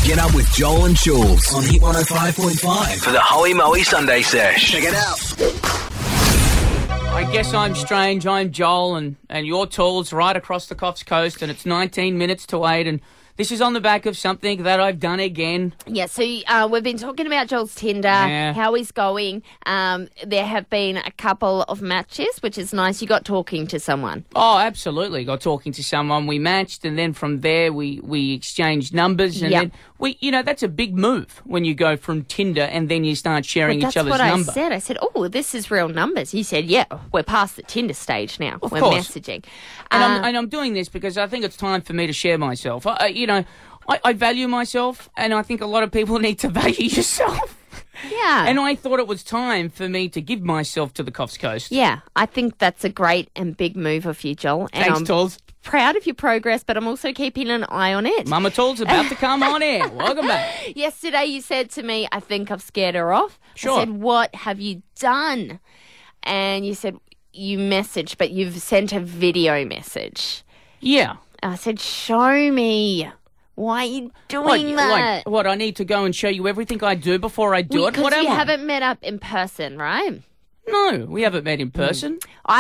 Get up with Joel and Jules on Hit 105.5 for the Hoey Moey Sunday Sesh. Check it out. I guess I'm strange. I'm Joel, and your Tools right across the Coffs Coast, and it's 19 minutes to 8, and this is on the back of something that I've done again. Yeah, so we've been talking about Joel's Tinder, Yeah. how he's going. There have been a couple of matches, which is nice. You got talking to someone. Oh, absolutely. Got talking to someone, we matched, and then from there we exchanged numbers, and Yep. then that's a big move when you go from Tinder and then you start sharing But each other's that's what number. I said. I said, oh, this is real numbers. He said, yeah, we're past the Tinder stage now. Of we're course. messaging. And I'm doing this because I think it's time for me to share myself. I value myself, and I think a lot of people need to value yourself. Yeah. And I thought it was time for me to give myself to the Coffs Coast. Yeah, I think that's a great and big move of you, Joel. And Thanks, I'm Tools. proud of your progress, but I'm also keeping an eye on it. Mama Tools about to come on air. Welcome back. Yesterday you said to me, I think I've scared her off. Sure. I said, what have you done? And you said, you messaged, but you've sent a video message. Yeah. I said, show me. Why are you doing that? What, I need to go and show you everything I do before I do it? Because What am you I? haven't met up in person, right? No, we haven't met in person.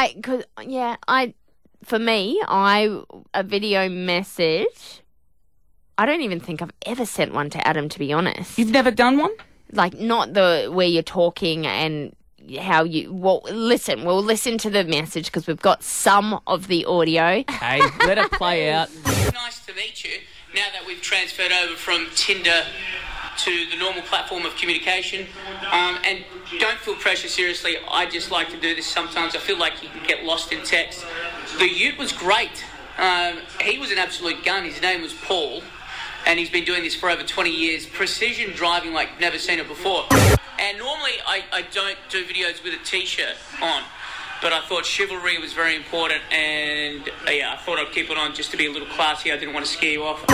For me, a video message, I don't even think I've ever sent one to Adam, to be honest. You've never done one? Like, not the where you're talking and how you... Well, listen, we'll listen to the message because we've got some of the audio. Hey, let it play out. It's nice to meet you now that we've transferred over from Tinder to the normal platform of communication. And don't feel pressure, seriously. I just like to do this sometimes. I feel like you can get lost in text. The ute was great. He was an absolute gun. His name was Paul. And he's been doing this for over 20 years. Precision driving like never seen it before. And normally I don't do videos with a T-shirt on. But I thought chivalry was very important, and I thought I'd keep it on just to be a little classy. I didn't want to scare you off.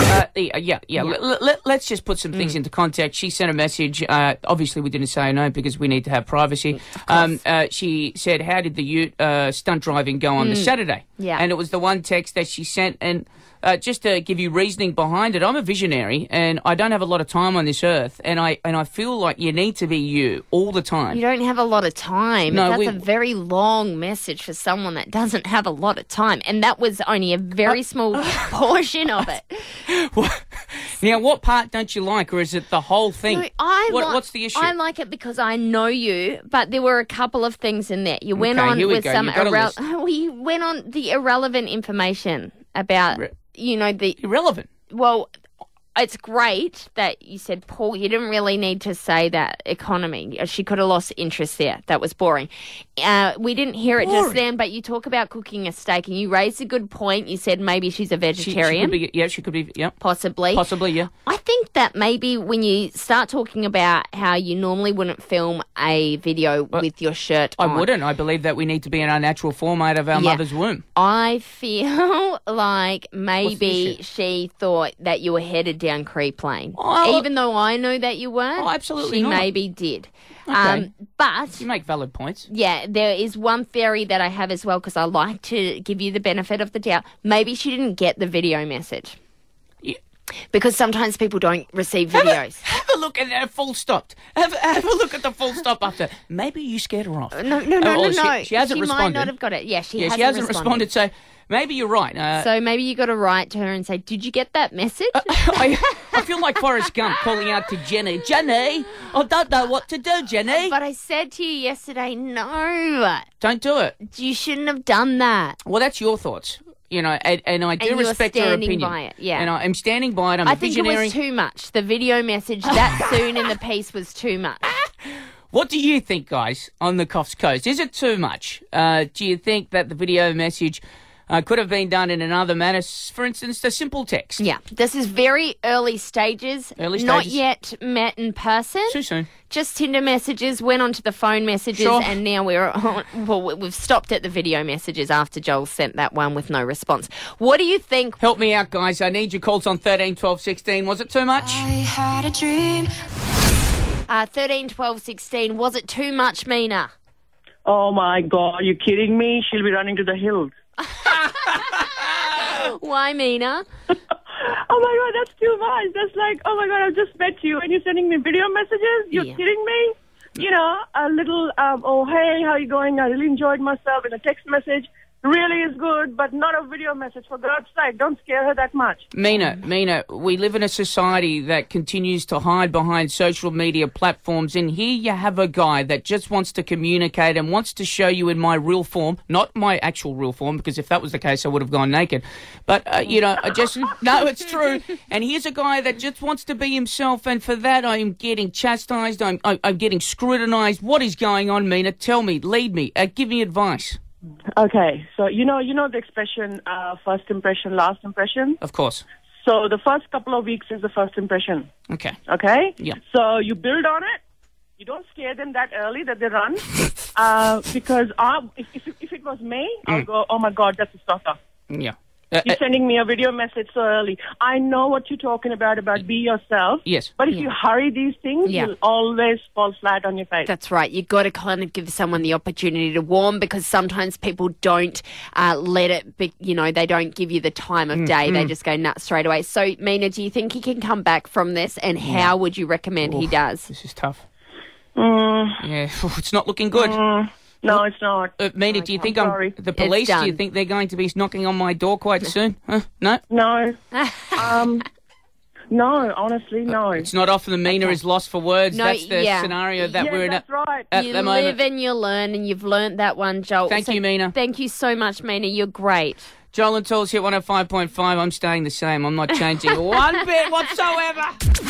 Let's just put some things into context. She sent a message. Obviously, we didn't say no because we need to have privacy. She said, how did the ute stunt driving go on the Saturday? Yeah. And it was the one text that she sent, and just to give you reasoning behind it, I'm a visionary, and I don't have a lot of time on this earth, and I feel like you need to be you all the time. You don't have a lot of time. No, That's a very long message for someone that doesn't have a lot of time. And that was only a very small portion of it. Now, what part don't you like, or is it the whole thing? No, What's the issue? I like it because I know you, but there were a couple of things in there. You went Okay, on here we with go. some You've got a list. we went on the irrelevant information about the Irrelevant. well. It's great that you said, Paul, you didn't really need to say that economy. She could have lost interest there. That was boring. We didn't hear it just then, but you talk about cooking a steak and you raised a good point. You said maybe she's a vegetarian. She could be, yeah. Possibly. Possibly, yeah. I think that maybe when you start talking about how you normally wouldn't film a video with your shirt on. I wouldn't. I believe that we need to be in our natural form out of our mother's womb. I feel like maybe she thought that you were headed down Creep Lane. Even though I know that you weren't. Oh, absolutely she not. maybe did. Okay. But You make valid points. yeah, there is one theory that I have as well because I like to give you the benefit of the doubt. Maybe she didn't get the video message. Yeah. Because sometimes people don't receive videos. Have a look at that full stop. Have a look at the full stop after. Maybe you scared her off. No. She hasn't She responded. might not have got it. Yeah, she hasn't responded. So maybe you're right. So maybe you got to write to her and say, did you get that message? I feel like Forrest Gump calling out to Jenny. Jenny, I don't know what to do, Jenny. But I said to you yesterday, no. Don't do it. You shouldn't have done that. Well, that's your thoughts. And I do And you're respect her standing opinion. by it, yeah. And I'm standing by it. I'm I a think visionary. it was too much. The video message that soon in the piece was too much. What do you think, guys, on the Coffs Coast? Is it too much? Do you think that the video message could have been done in another manner? For instance, a simple text. Yeah, this is very early stages. Not yet met in person. Too soon. Just Tinder messages, went on to the phone messages, Sure. and now we've stopped at the video messages after Joel sent that one with no response. What do you think? Help me out, guys. I need your calls on 13 12 16. Was it too much? I had a dream. 13, 12, 16. Was it too much, Mina? Oh, my God. Are you kidding me? She'll be running to the hills. Why, Mina? Oh my God, that's too much. That's like, oh my God, I've just met you and you're sending me video messages. You're kidding me? You know, a little, oh, hey, how you going? I really enjoyed myself in a text message. Really is good, but not a video message. For God's sake, don't scare her that much. Mina, we live in a society that continues to hide behind social media platforms, and here you have a guy that just wants to communicate and wants to show you in my real form, not my actual real form, because if that was the case, I would have gone naked. But, no, it's true. And here's a guy that just wants to be himself, and for that I am getting chastised, I'm getting scrutinized. What is going on, Mina? Tell me, lead me, give me advice. Okay, so you know the expression, first impression, last impression? Of course. So the first couple of weeks is the first impression. Okay. Okay? Yeah. So you build on it. You don't scare them that early that they run. Because if it was me, I'll go, oh my God, that's a stalker. Yeah. You're sending me a video message so early. I know what you're talking about be yourself. Yes. But if you hurry these things, you'll always fall flat on your face. That's right. You've got to kind of give someone the opportunity to warm, because sometimes people don't let it be, they don't give you the time of day. They just go nuts straight away. So, Mina, do you think he can come back from this, and how would you recommend he does? This is tough. Yeah, it's not looking good. No, it's not. Mina, do you think the police? Do you think they're going to be knocking on my door quite soon? Huh? No? No. No, honestly, no. It's not often the Mina is lost for words. No, that's the scenario that we're in that's right. at You the moment. live and you learn, and you've learnt that one, Joel. Thank you, Mina. Thank you so much, Mina. You're great. Joel and Tools hit 105.5. I'm staying the same. I'm not changing one bit whatsoever.